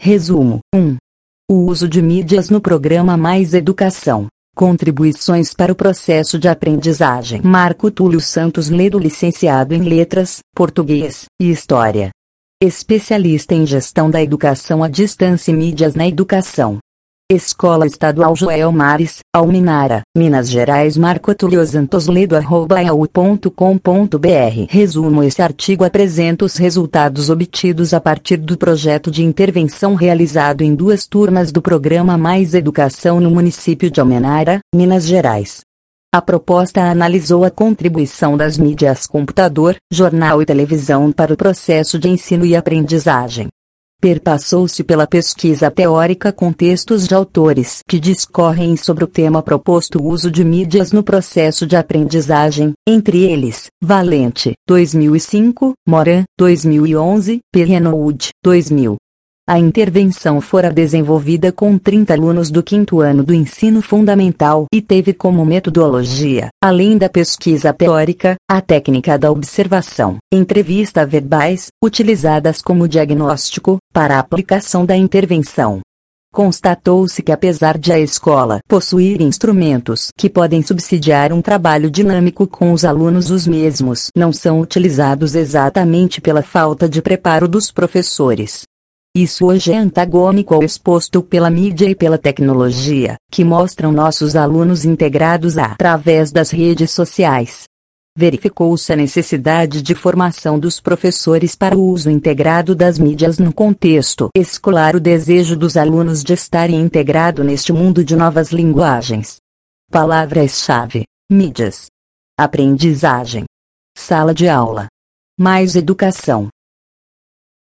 Resumo 1. O uso de mídias no programa Mais Educação. Contribuições para o processo de aprendizagem. Marco Túlio Santos Ledo, licenciado em Letras, Português e História. Especialista em Gestão da Educação à Distância e Mídias na Educação. Escola Estadual Joel Mares, Almenara, Minas Gerais. Marco Túlio Santos Ledo @yahoo.com.br. Resumo: este artigo apresenta os resultados obtidos a partir do projeto de intervenção realizado em 2 turmas do programa Mais Educação no município de Almenara, Minas Gerais. A proposta analisou a contribuição das mídias computador, jornal e televisão para o processo de ensino e aprendizagem. Perpassou-se pela pesquisa teórica com textos de autores que discorrem sobre o tema proposto: o uso de mídias no processo de aprendizagem, entre eles, Valente, 2005, Moran, 2011, Perrenoud, 2000. A intervenção fora desenvolvida com 30 alunos do 5º ano do ensino fundamental e teve como metodologia, além da pesquisa teórica, a técnica da observação, entrevista verbais, utilizadas como diagnóstico, para a aplicação da intervenção. Constatou-se que, apesar de a escola possuir instrumentos que podem subsidiar um trabalho dinâmico com os alunos, os mesmos não são utilizados exatamente pela falta de preparo dos professores. Isso hoje é antagônico ao exposto pela mídia e pela tecnologia, que mostram nossos alunos integrados através das redes sociais. Verificou-se a necessidade de formação dos professores para o uso integrado das mídias no contexto escolar, o desejo dos alunos de estarem integrados neste mundo de novas linguagens. Palavras-chave: mídias, aprendizagem, sala de aula, mais educação.